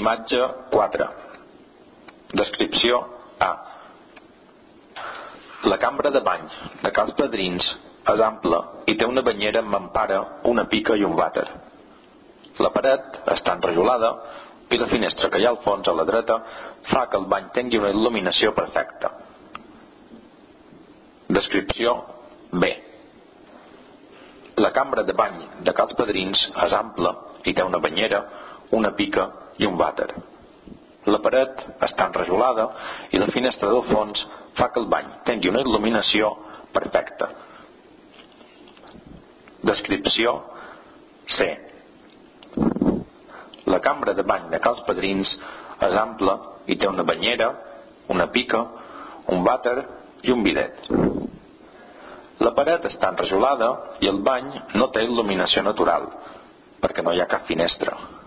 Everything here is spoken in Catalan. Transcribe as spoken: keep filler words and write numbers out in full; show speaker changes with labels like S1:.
S1: Imatge quatre. Descripció A. La cambra de bany de Cals Padrins és ampla i té una banyera amb mampara, una pica i un vàter. La paret està enrajolada i la finestra que hi ha al fons a la dreta fa que el bany tingui una il·luminació perfecta. Descripció B. La cambra de bany de Cals Padrins és ampla i té una banyera, una pica i un vàter. La paret està enrajolada i la finestra del fons fa que el bany tingui una il·luminació perfecta. Descripció C. La cambra de bany de Cals Padrins és ampla i té una banyera, una pica, un vàter i un bidet. La paret està enrajolada i el bany no té il·luminació natural, perquè no hi ha cap finestra.